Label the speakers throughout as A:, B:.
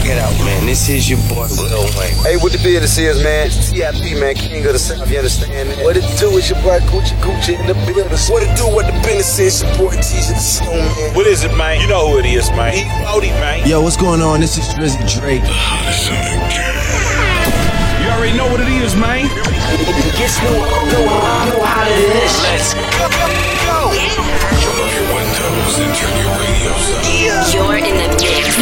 A: it out, man. This is your boy, Lil Wayne.
B: Hey, what the business is, man? CIP, man, King of the South, you understand that? What it do is your boy Gucci Gucci in the building.
A: What it do, what the business is, your boy T's the Soul, man.
C: What is it, man? You know who it is, man. E40, man.
D: Yo, what's going on? This is Drizzy Drake.
C: You already know what it is, man.
A: It gets know how it is. Let's go.
E: Turn off your windows and turn your radios up.
F: You're in the mix.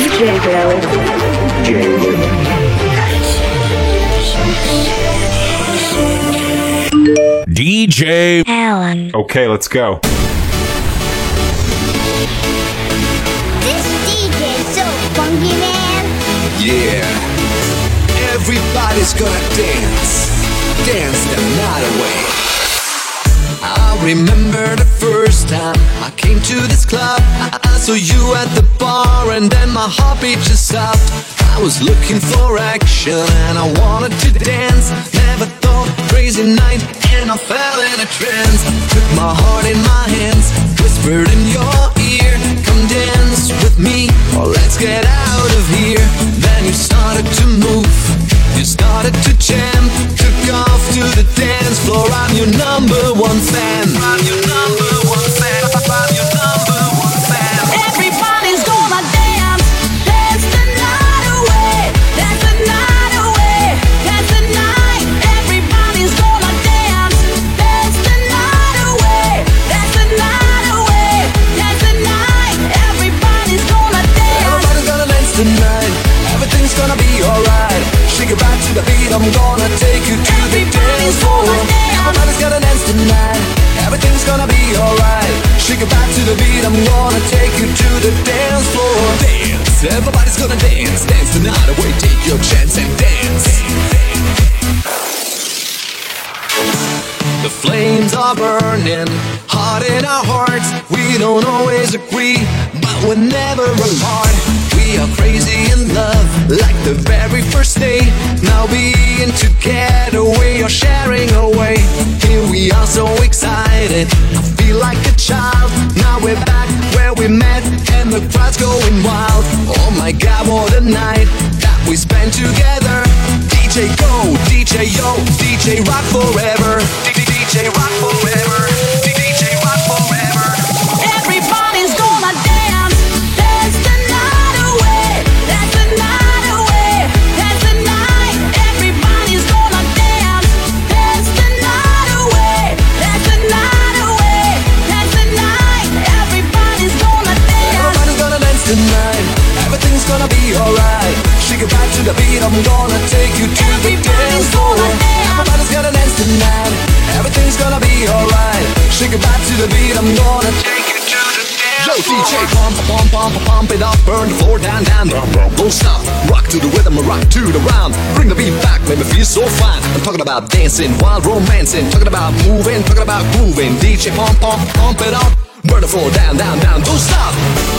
C: DJ
F: Alan.
C: Okay, let's go.
G: This DJ's so funky, man.
D: Yeah. Everybody's gonna dance. Dance the night away. I remember the first time I came to this club. I saw you at the bar and then my heartbeat just stopped. I was looking for action and I wanted to dance. Never thought, crazy night, and I fell in a trance. Took my heart in my hands, whispered in your ear, come dance with me, or let's get out of here. Then you started to move, you started to jam, took off to the dance floor. I'm your number one fan. I'm your number one fan. I'm your number one fan.
H: Everybody's gonna dance, dance the night away, dance the night away, dance the night. Everybody's gonna dance, dance the night away, dance the night away, dance the night. Everybody's gonna dance.
D: Everybody's gonna dance tonight. Everything's gonna be alright. Shake it back to the beat. I'm gonna take you to the dance floor. Everybody's gonna dance tonight. Everything's gonna be alright. Shake it back to the beat. I'm gonna take you to the dance floor. Dance. Everybody's gonna dance. Dance the night away. Take your chance and dance. The flames are burning hot in our hearts. We don't always agree, but we're never apart. We are crazy in love, like the very first day. Now being together, we are sharing a way. Here we are so excited, I feel like a child. Now we're back where we met, and the crowd's going wild. Oh my God, what a night that we spent together. DJ go, DJ yo, DJ rock forever. DJ rock forever. DJ rock forever.
H: Everybody's gonna dance, dance the night away, dance the night away, dance the night. Everybody's gonna dance, dance the night away, dance the night away, dance the night. Everybody's gonna dance.
D: Everybody's gonna dance tonight. Everything's gonna be alright. Shake it back to the beat. I'm gonna take you to the dance floor. Everybody's gonna dance tonight. Everything's gonna be alright. Shake it back to the beat. I'm gonna take you to the dance floor. Yo, DJ, pump it up, burn the floor down. Don't stop, rock to the rhythm, rock to the rhyme. Bring the beat back, make me feel so fine. I'm talking about dancing while romancing, talking about moving, talking about grooving. DJ, pump it up, burn the floor down. Don't stop.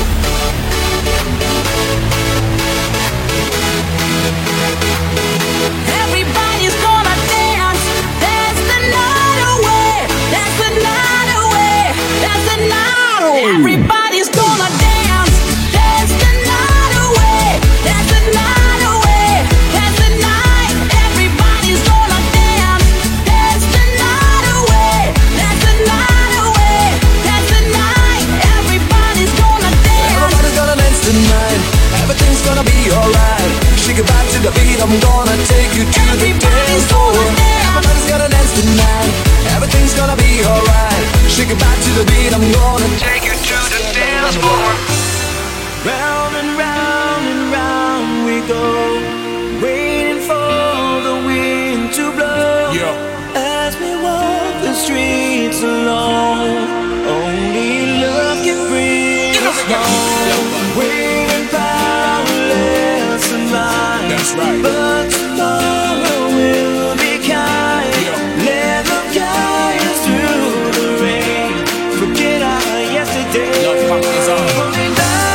H: Everybody's gonna dance, dance the night away, dance the night away, dance the night away. Everybody's gonna dance, dance the night away, dance the night away, dance the night. Everybody's gonna dance, dance the night away, dance the night away, dance the night. Everybody's gonna dance.
D: Everybody's gonna dance tonight. Everything's gonna be alright. Shake it back to the beat. I'm gonna take you to the dance floor. Everybody's gonna dance tonight. Everything's gonna be alright. Shake it back to the beat. I'm gonna take you to the dance floor.
I: Round and round we go, waiting for the wind to blow. As we walk the streets alone, only love can bring us home. Waiting powerless and blind.
C: That's right.
I: But tomorrow will be kind. Let love guide us through the rain. Forget our yesterday.
C: Love conquers all.
I: Only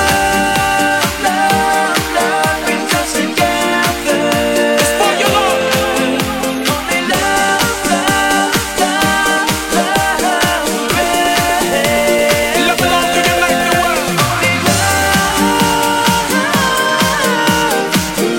I: love brings us together.
C: It's for your love.
I: Only love, rain.
C: Love belongs to you like the world.
I: Only love.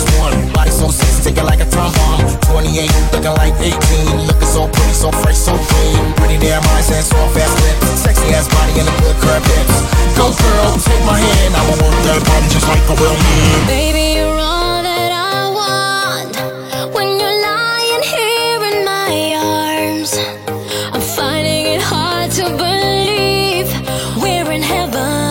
J: 21. Body so sexy, take it like a time bomb. 28, looking like 18. Looking so pretty, so fresh, so clean. Pretty damn eyes and soft ass lips. Sexy ass body and the good curved hips. Go girl, take my hand. I'ma work that body just like a real man.
H: Baby, you're all that I want. When you're lying here in my arms, I'm finding it hard to believe we're in heaven.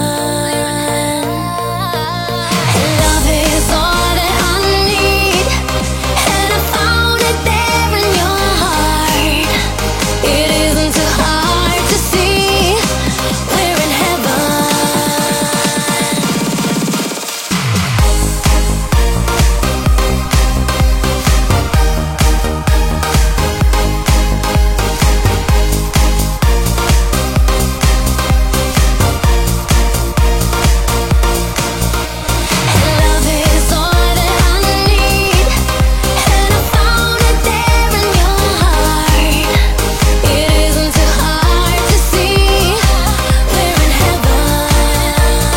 H: Love is all that I need, and I found it there in your heart. It isn't too hard to see we're in heaven. Love is all that I need, and I found it there in your heart. It isn't too hard to see we're in heaven.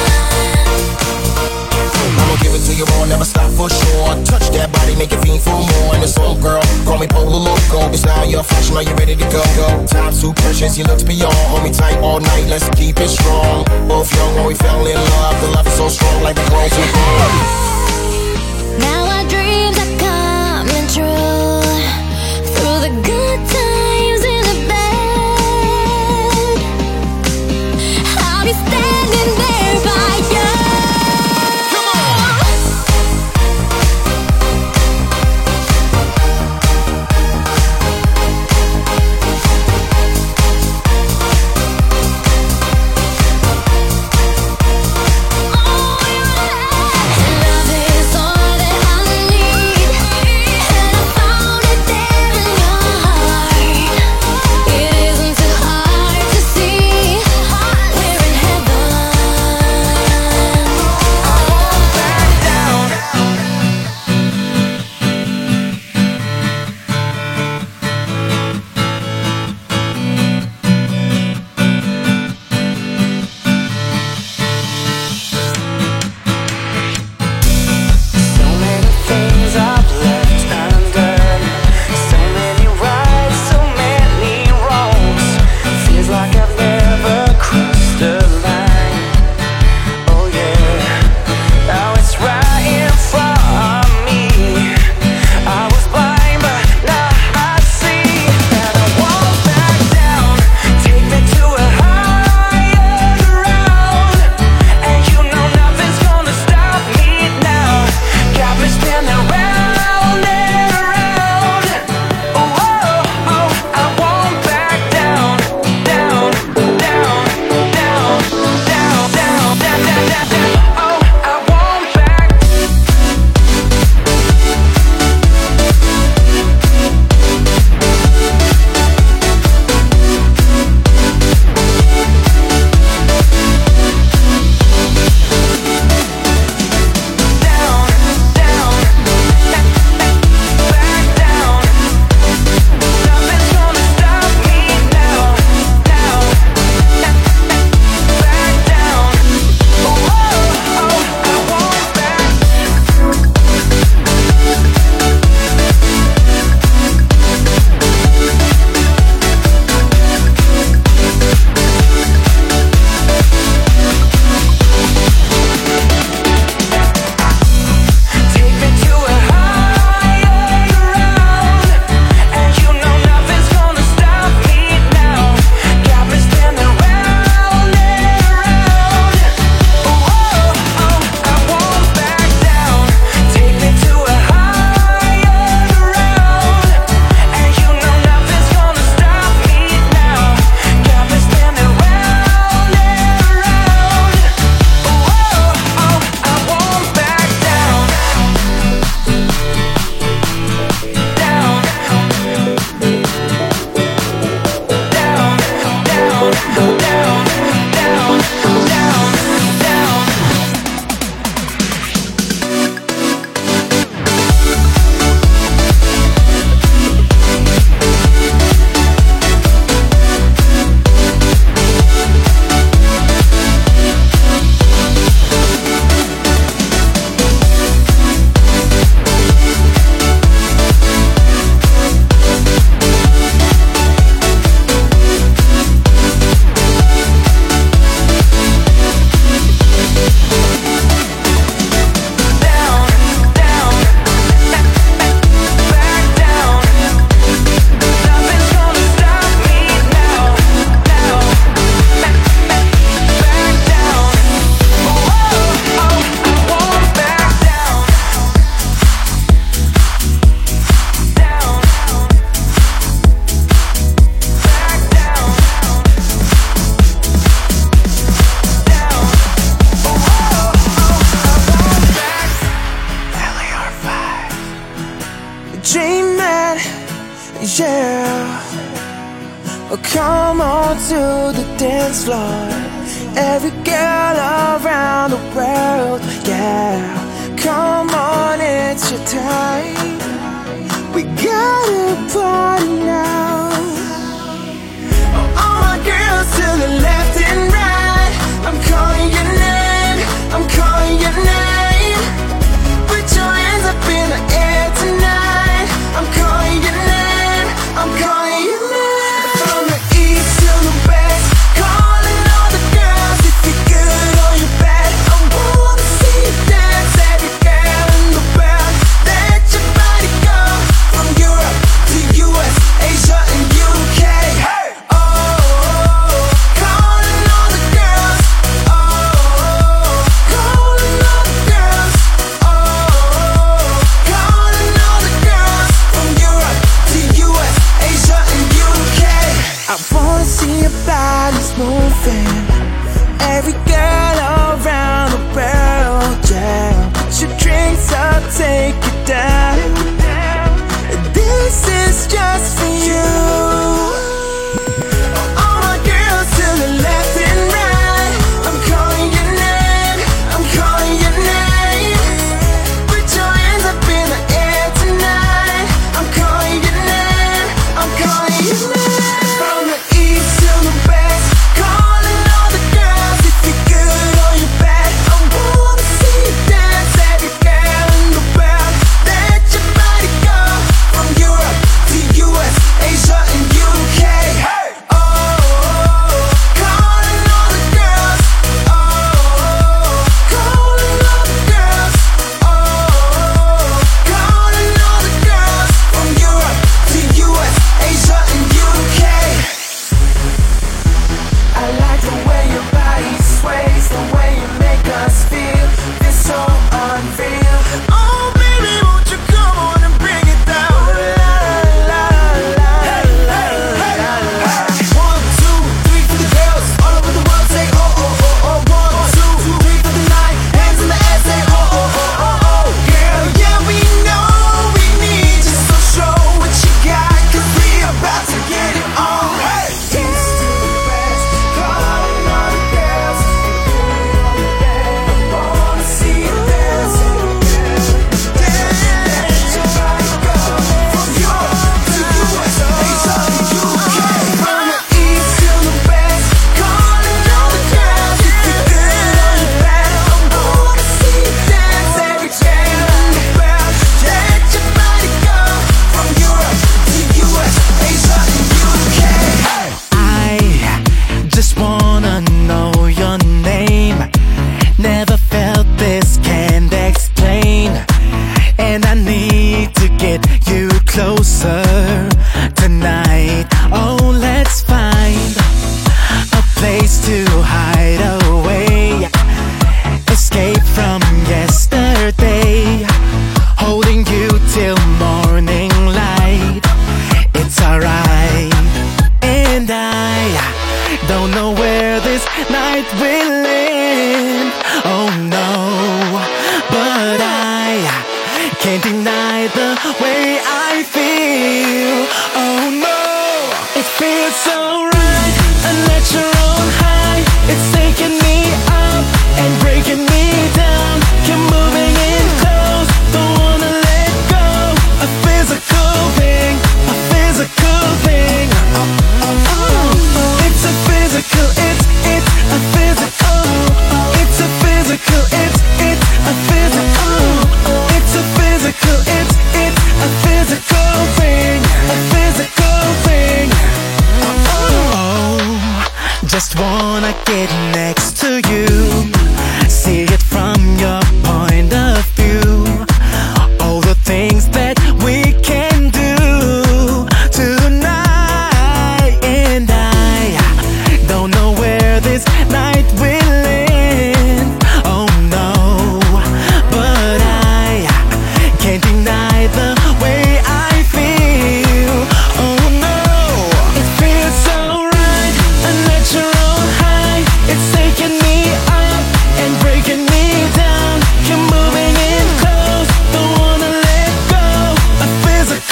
J: I'ma give it to you all, never stop for sure. Touch that body, make it feel for more. And this old girl, call me Polo Loco. It's now your fashion, are you ready to go? Time's too precious, you look beyond. Hold me tight all night, let's keep it strong. Both young when we fell in love. The love is so strong, like the clothes we bought.
H: Now our dreams are coming true. Through the good times in the bad, I'll be standing there by you. Come on. Love is all that I
I: dreaming, yeah. Oh, come on to the dance floor. Every girl around the world, yeah. Come on, it's your time. We gotta party now. Oh, all my girls to the left and right. I'm calling your name, I'm calling your name. Put your hands up in the air tonight. I'm calling your name, I'm calling your name. From the east to the west, calling all the girls. If you're good or you're bad, I wanna see you dance. Every girl in the world, let your body go. From Europe to US, Asia and UK. Hey! Oh, calling all the girls. Oh, calling all the girls. Oh, calling all the girls. From Europe to US, Asia and UK. I wanna see your bodies moving. Every girl around the world, yeah. Put your drinks up, take it down. This is just for you. All my girls to the left and right. I'm calling your name, I'm calling your name. Put your hands up in the air tonight. I'm calling your name, I'm calling your name. From the east to the west, calling all the girls. If you're good or you're bad, I wanna see you dance. Every girl in the world, let your body go. From Europe to US, Asia and UK. Hey! Oh, calling all the girls. Oh, calling all the girls. Oh, calling all the girls. From Europe to US, Asia and UK. I like the way your body sways, the way you make us feel. It's so unreal. Oh baby, won't you come on and bring it down? La la la la la la. 1, 2, 3 for the girls all over the world. Say oh oh oh oh. 1, 2, 3 for the night. Hands in the air, say oh oh oh oh oh. Girl, yeah we know we need you, so show what you got, 'cause we about to get it on. Hey, east to the west, calling all the girls. I wanna see you dance. Let your body go. From Europe to US, Asia and UK. From the east to the west, calling all the girls. If you're good or you're bad, I wanna see you dance. Every girl in the world, let your body go. From Europe to US, Asia and UK.
K: I just wanna know your name. Never felt this, can't explain. And I need to get you closer tonight. Oh, let's find a place to hide away. Escape from yesterday. Holding you till morning light. It's alright. And I don't know where this night will end. Oh no, but I can't deny the way I feel. Oh no, it feels so right, a natural high. It's taking me up and breaking me down. You're moving in close, don't wanna let go. A physical thing, a physical thing. It's a physical, it's a physical. It's a physical, it's a physical. It's a physical, it's a physical thing. A physical thing. Oh, just wanna get next to you. See it from your point of view. All the things that we can do tonight. And I don't know where this night will end. Oh no, but I can't deny the way I feel. Oh no, it feels so right, a natural high. It's taking me up and breaking me down. You're moving in close, don't wanna let go. A physical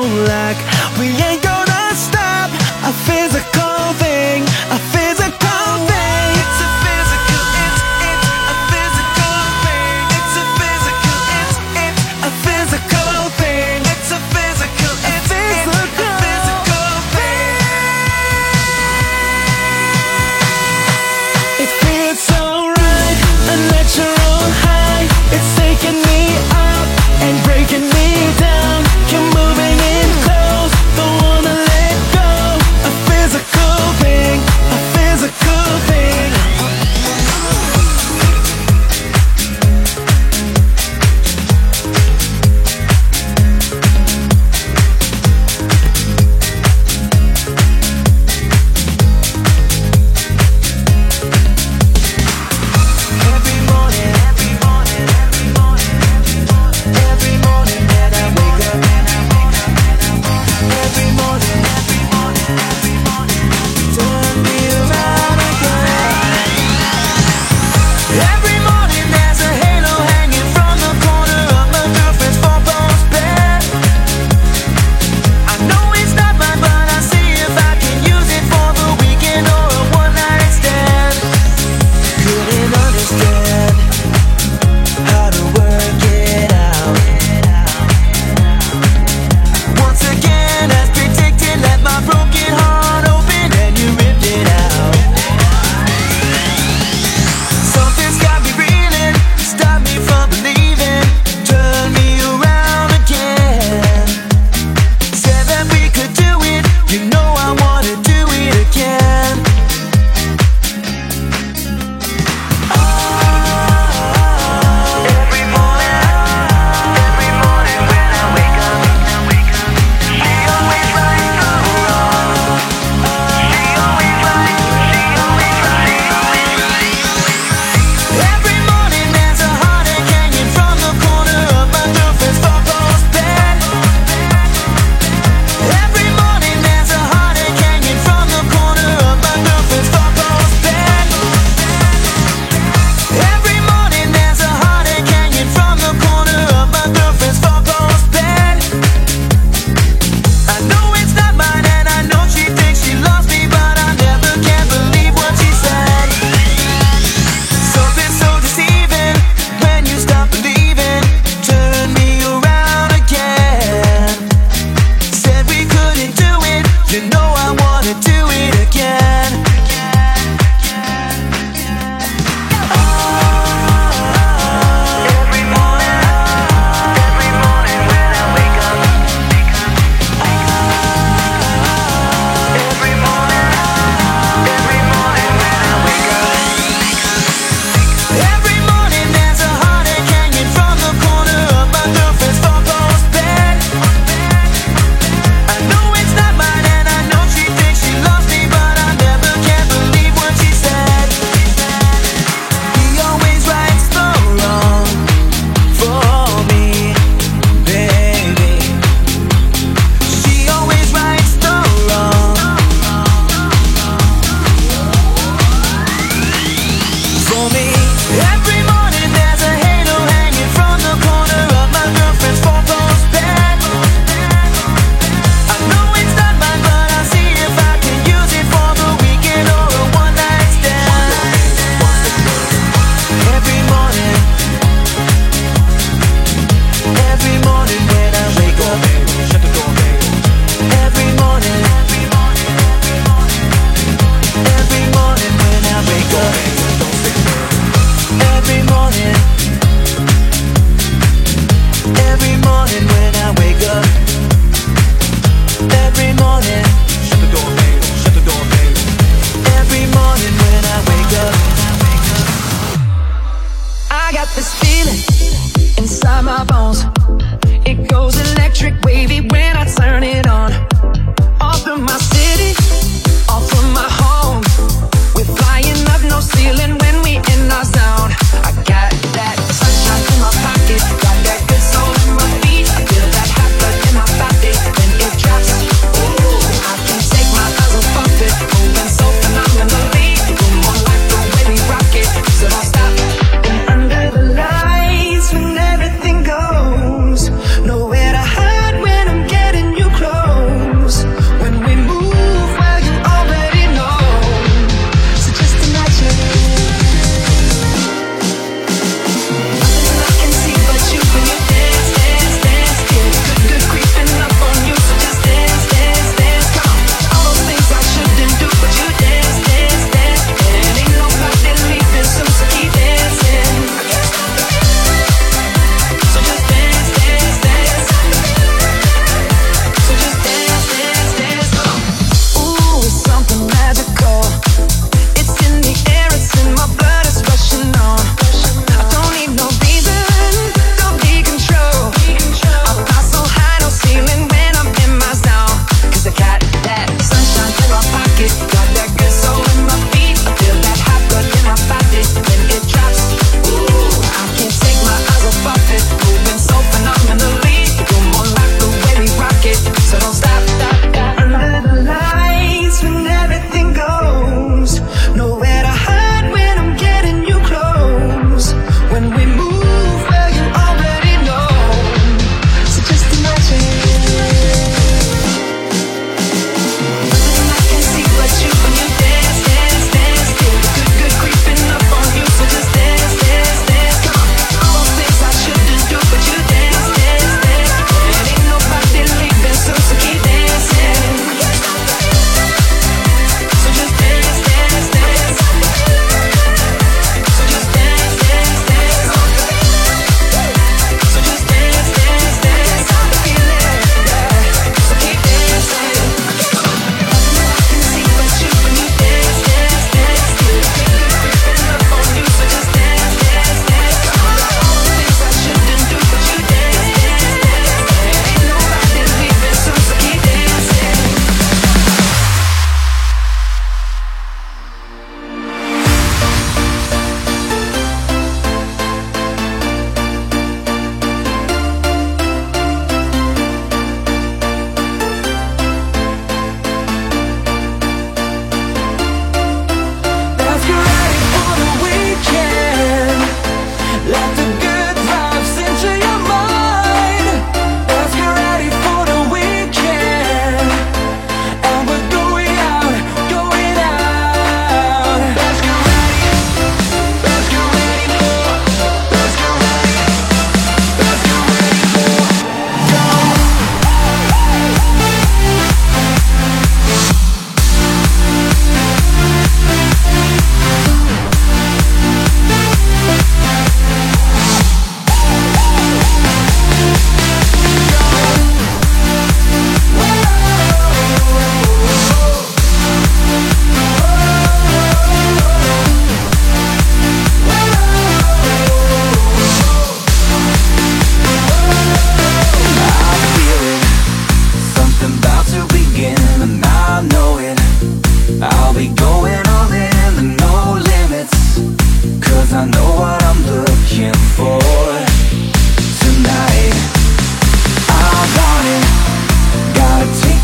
I: like we ain't gonna stop. A physical thing, a physical thing. It's a physical, it's a physical thing. It's a physical, it's a physical thing. It's a physical, it's a physical thing. It feels so right, a natural high. It's taking me up and breaking me down. You're moving in close, the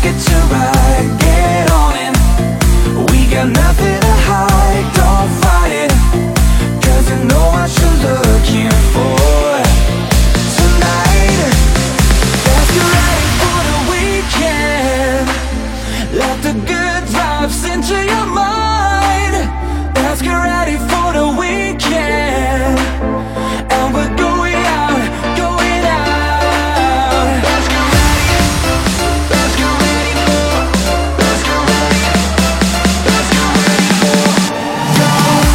I: it to right, get on it. We got nothing to hide, don't fight it, 'cause you know what you're looking for tonight. Let's get ready for the weekend. Let the good vibes into your mind. Let's get ready for the weekend. And we're going out, going out. Let's get ready, let's get ready for, let's get ready, let's get ready for, go.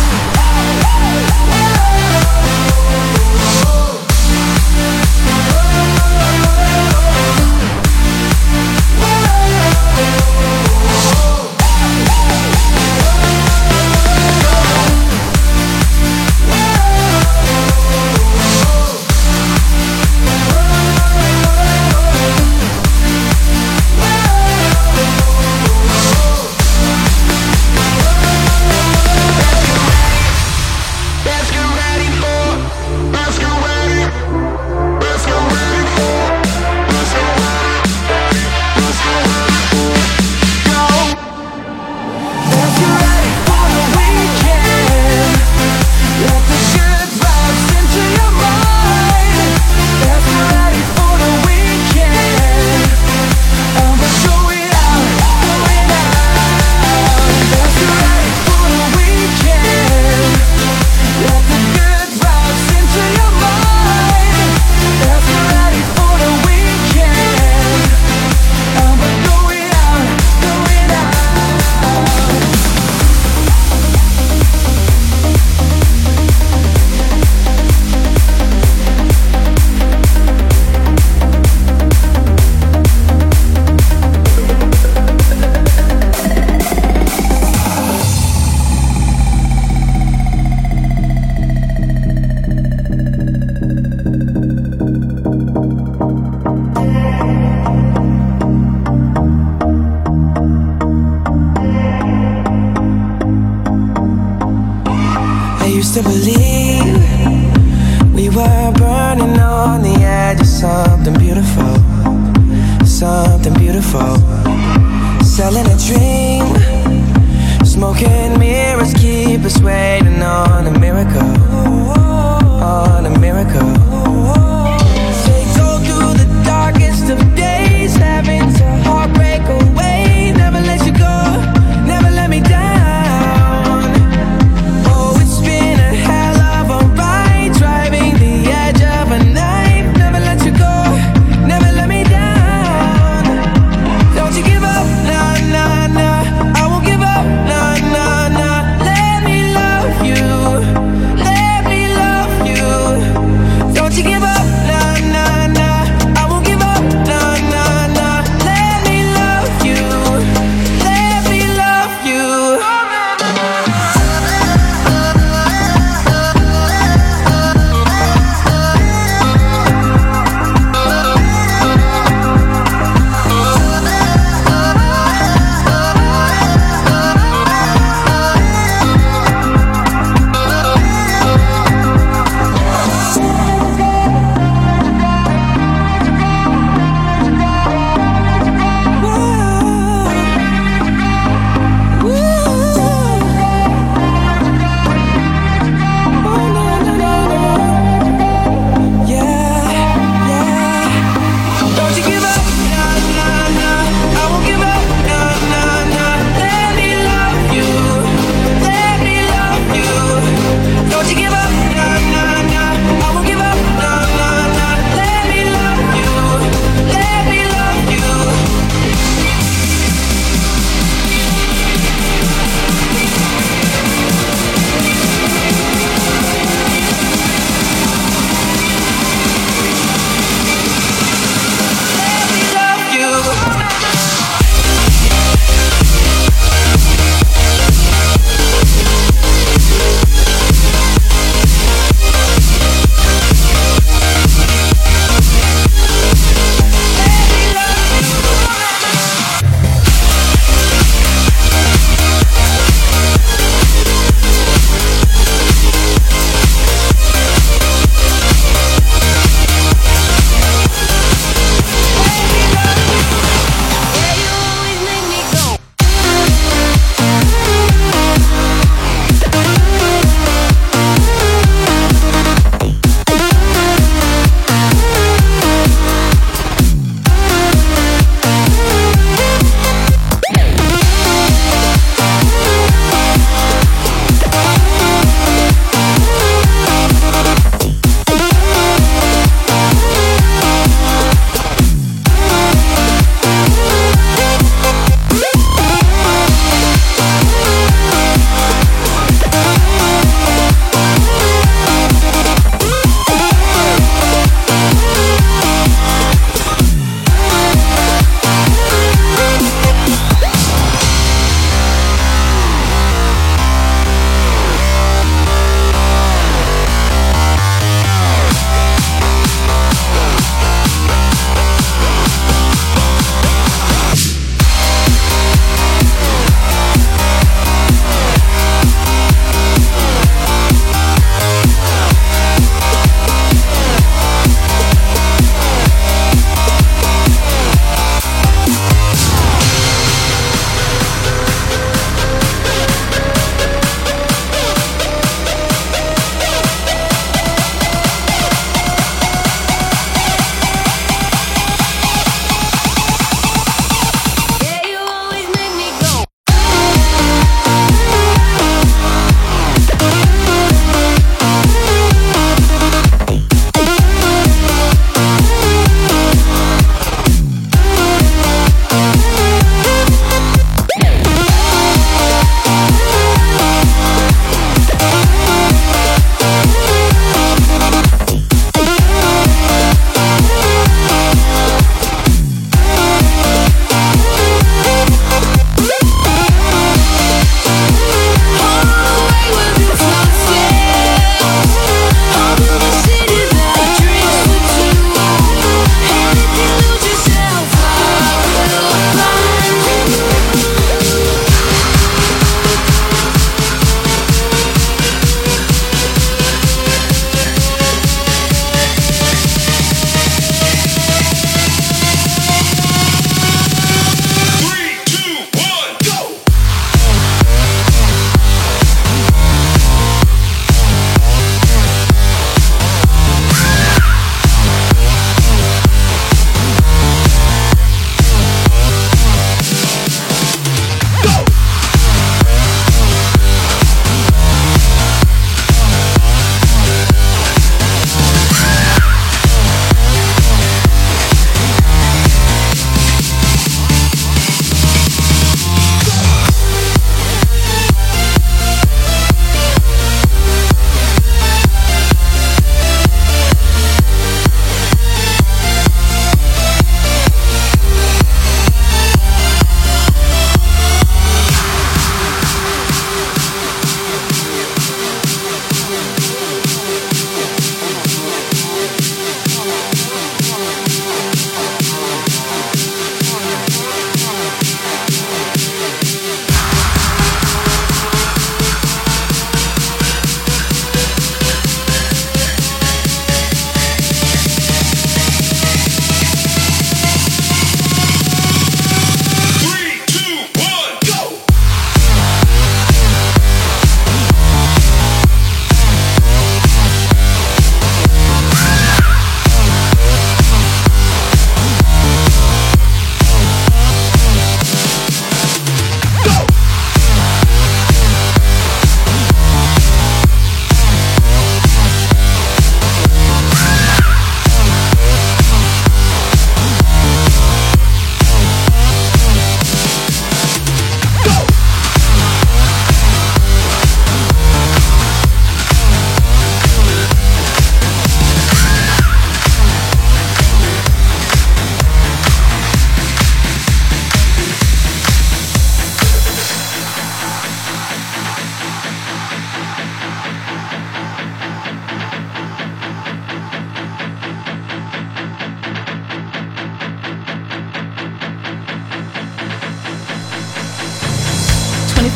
I: I used to believe we were burning on the edge of something beautiful, something beautiful. Selling a dream, smoking mirrors keep us waiting on a miracle, on a miracle. They go through the darkest of days, having to heartbreak away. Never let you go, never let me down. Oh, it's been a hell of a ride, driving the edge of a knife. Never let you go, never let me down.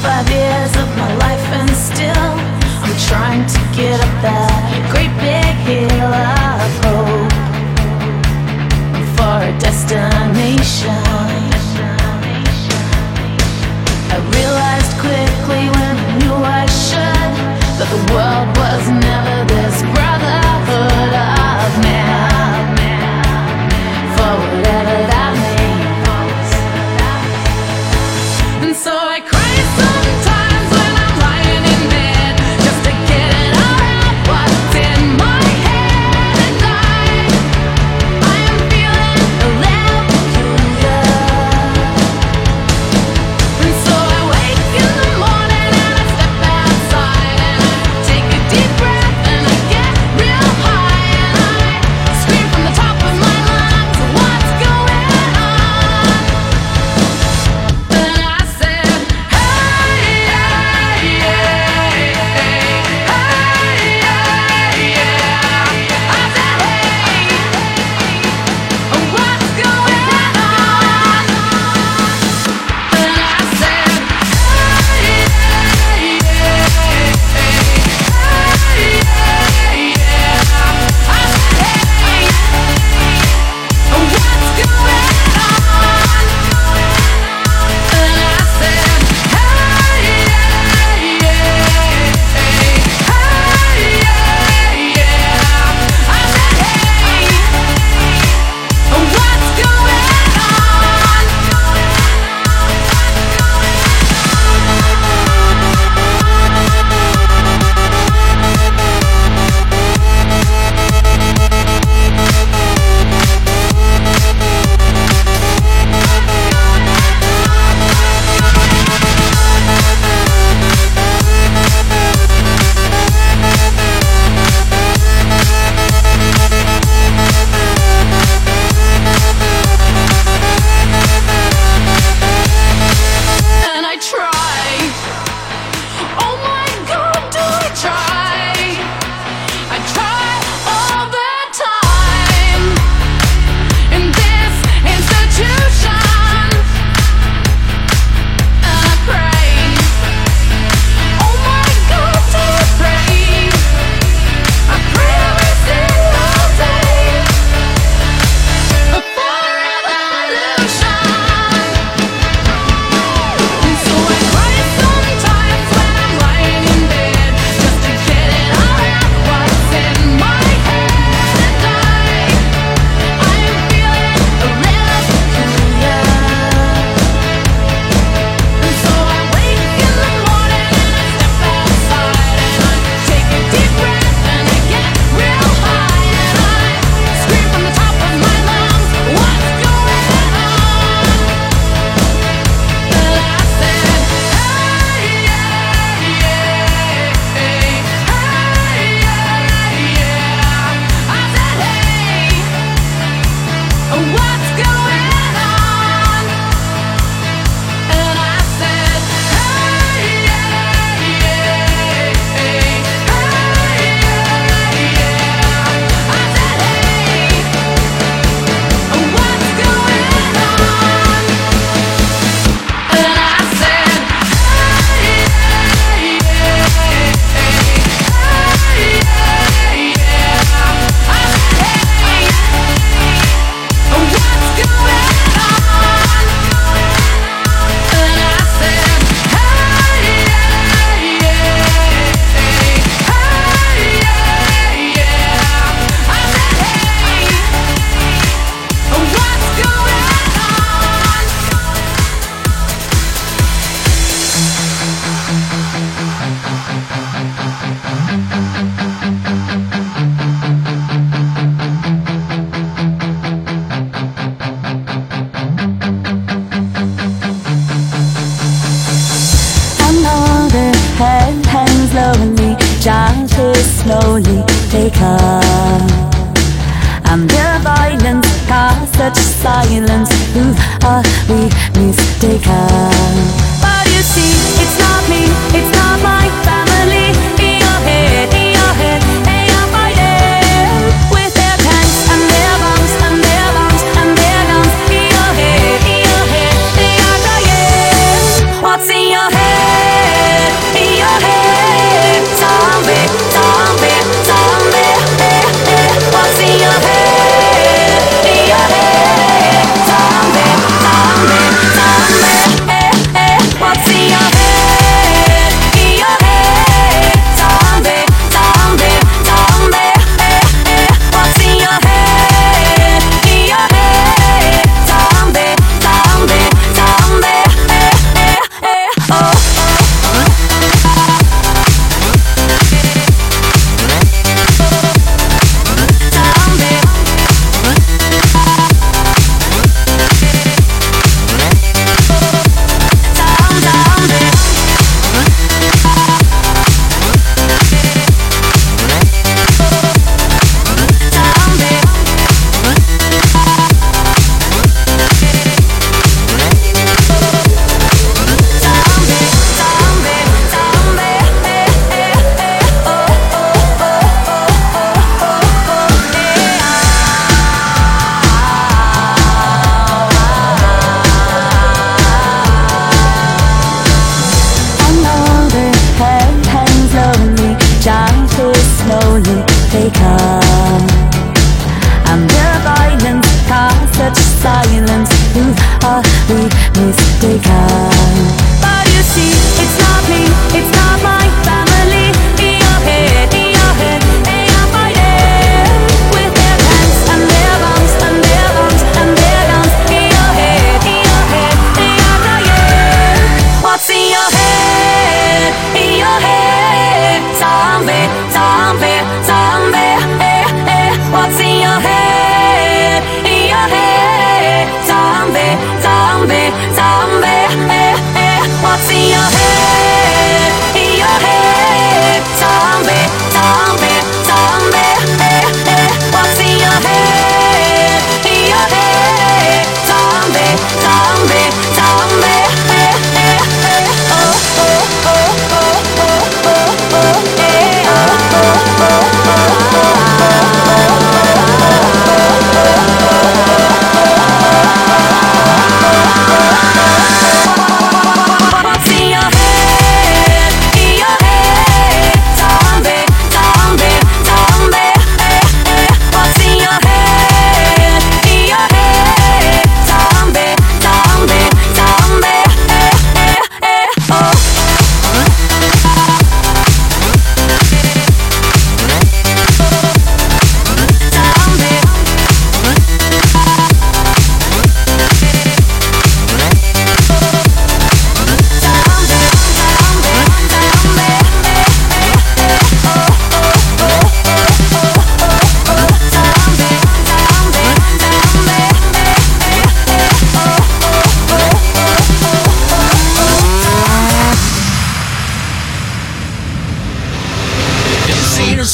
H: 25 years of my life and still I'm trying to get up that great big hill of hope for a destination. I realized quickly when I knew I should that the world was never this brotherhood of man, for whatever that means. And so I cry sometimes when I'm lying in bed, just to get it all out what's in my head. And I am feeling a little peculiar. And so I wake in the morning and I step outside and I take a deep breath and I get real high and I scream from the top of my lungs, what's going on? And I said, hey, yeah, yeah, hey, yeah, yeah. I said, hey, what's going on? And I said, hey, yeah, yeah, hey, yeah, yeah. I said, hey, what's going on? And I said, hey, yeah, yeah, hey, yeah, yeah. I said, hey, what's going And I try. Oh my God, do I try? I try all the time in this institution. And I pray. Oh my God, do I pray? I pray every single day for revolution. And so I cry sometimes when I'm lying in bed, just to get it all out what's in my head. And I am feeling a little peculiar. And so I wake in the morning and I step outside and I take a deep breath and I get real high and I scream from the top of my lungs, what's going on? And I said, hey, yeah, yeah, hey, yeah, yeah. I said, hey, what's going on? And I said, hey, yeah, yeah, hey, yeah, yeah. I said, hey, what's going on? And I said, hey, yeah, yeah, hey, yeah, yeah. I said, hey, what's going on? And I said, hey, yeah, yeah, hey, yeah, yeah. I said, hey, what's going
L: Another hand hangs lonely, chances slowly take up. And their violence casts such silence. Who are we mistaken? But you see, it's not me, it's not my family. In your head, they are fighting with their tanks and their bombs and their bombs and their guns. In your head, they are dying. What's in your head?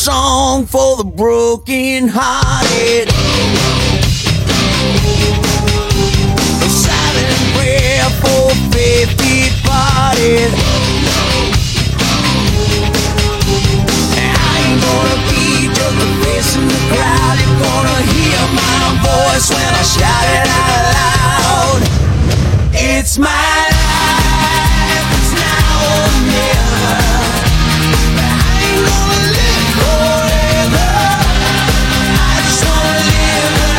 I: song for the broken hearted. A silent prayer for faith departed. I ain't gonna be just a face in the crowd. You're gonna hear my voice when I shout it out loud. It's my life, it's now or never. I ain't gonna live forever. I just wanna live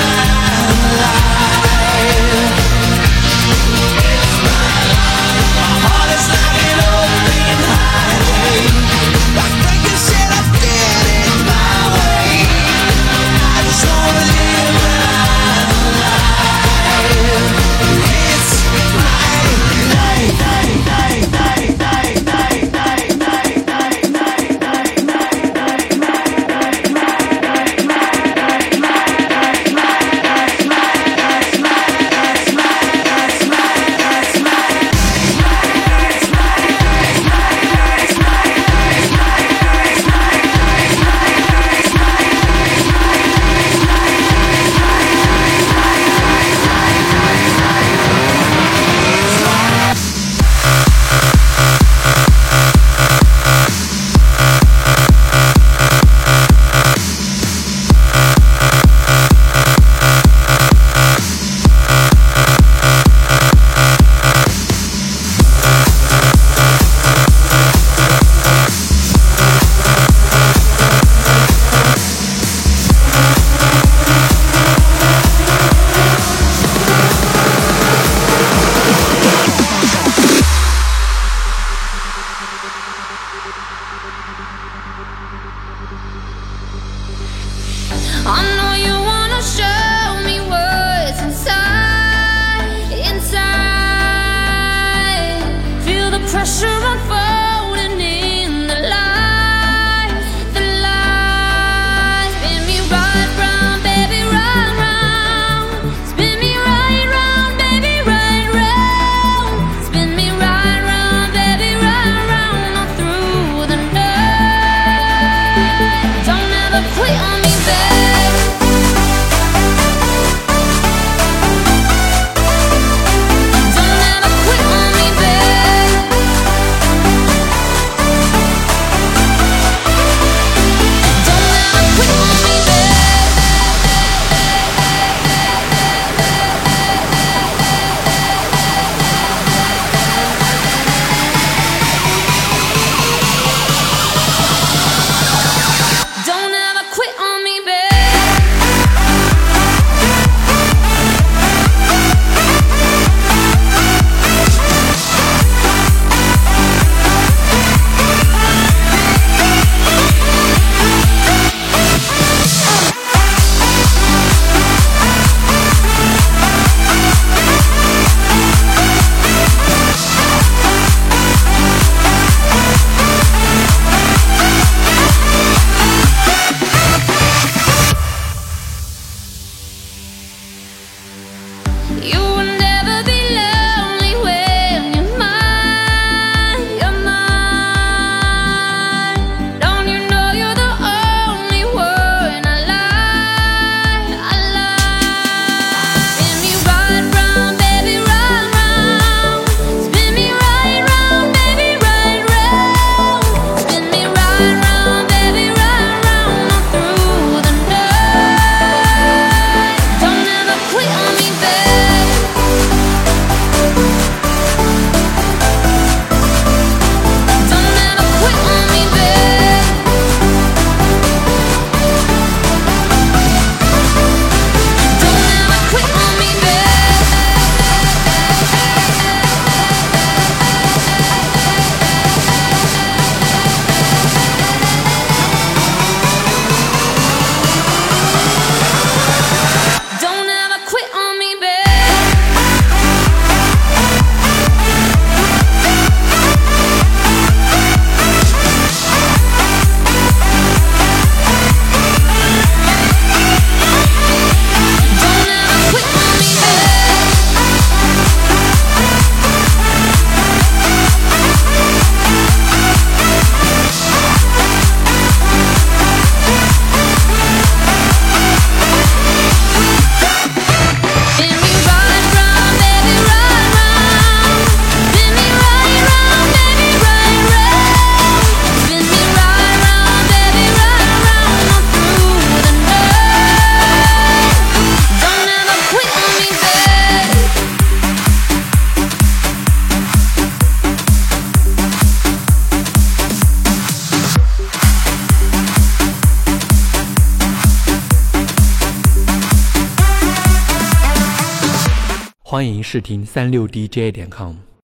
M: 欢迎试听36dj.com。